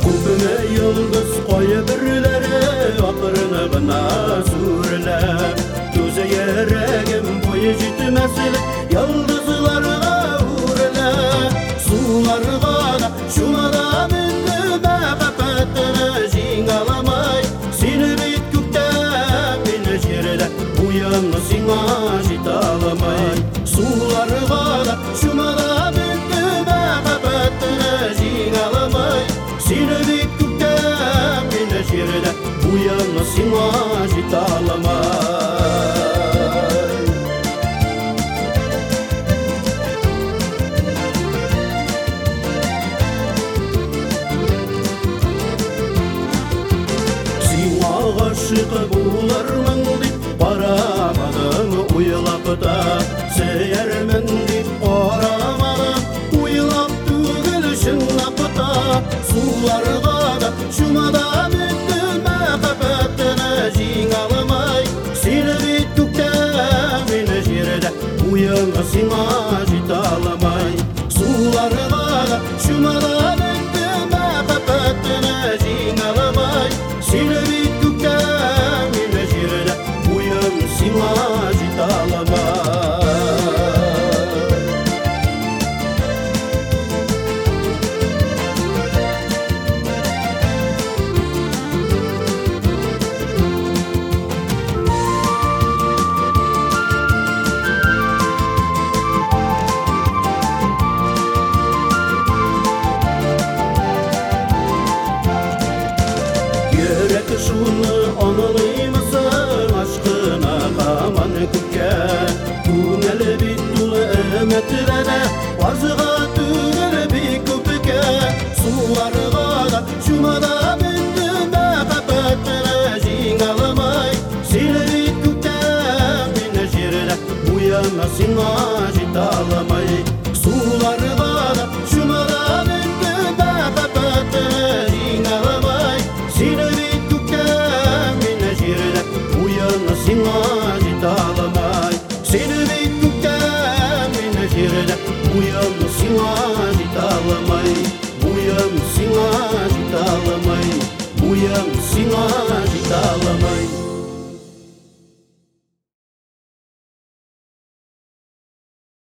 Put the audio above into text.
Көпіңе yıldız қойы бірлері ақырыны ғына сүріліп Төзе ерегім бойы жетімәсіл Yıldızларға өріліп Суларға да шумада мінді мәғапәттіні жеңаламай Сені бейт көктеп мені жерді Уяңы сиңа жете аламай Суларға да шумада мінді мәғапәттіні жеңаламай Seni beyt көктеп мені жерді Уяңы сиңа жете аламай Сиңа ғашық болармын деп Барамадым ойлап та Сүйермін деп қарамадым Ойлап түгіл шынап та Суларға да шумада мінді мәхаббәттіні жеңаламай Сені бейт көктеп мені жерді Уяңы сиңа жете аламай Суларға да шумада мінді мәхаббәттіні жеңаламай Сені бейт көктеп мені жерді Уяңы сиңа жете аламай Шуны анылаймысың ашқына қаман көкке Көңіл бет тұлы үмітләді Арзыға түгіл бек көпіке Суларға да шумада мінді мәхаббәттіні жеңаламай Сені бет көктеп мені жерді Уяңы сиңа жете аламай Суларға да шумада мінді мәхаббәттіні жеңаламай Сені Сиңа жете аламай Сені бейт көктеп мені жерді Уяңы сиңа жете аламай Уяңы сиңа жете аламай Уяңы сиңа жете аламай